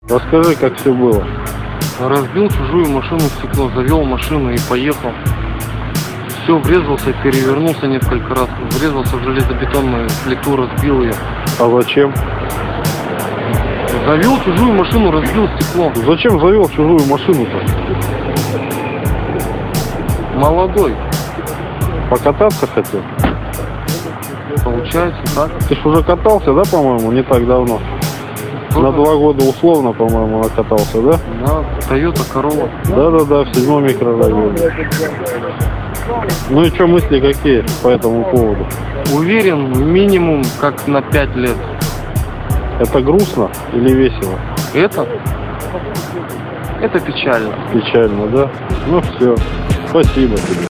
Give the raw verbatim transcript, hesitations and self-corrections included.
Расскажи, как все было. Разбил чужую машину в стекло, завел машину и поехал. Все, врезался, перевернулся несколько раз, врезался в железобетонную плиту, разбил ее. А зачем? Завел чужую машину, разбил стекло. Зачем завел чужую машину-то? Молодой. Покататься хотел? Получается так. Ты ж уже катался, да, по-моему, не так давно? На два года условно, по-моему, накатался, да? Да, Toyota Corolla. Да-да-да, в седьмом микрорайоне. Ну и что, мысли какие по этому поводу? Уверен, минимум как на пять лет. Это грустно или весело? Это? Это печально. Печально, да? Ну все, спасибо тебе.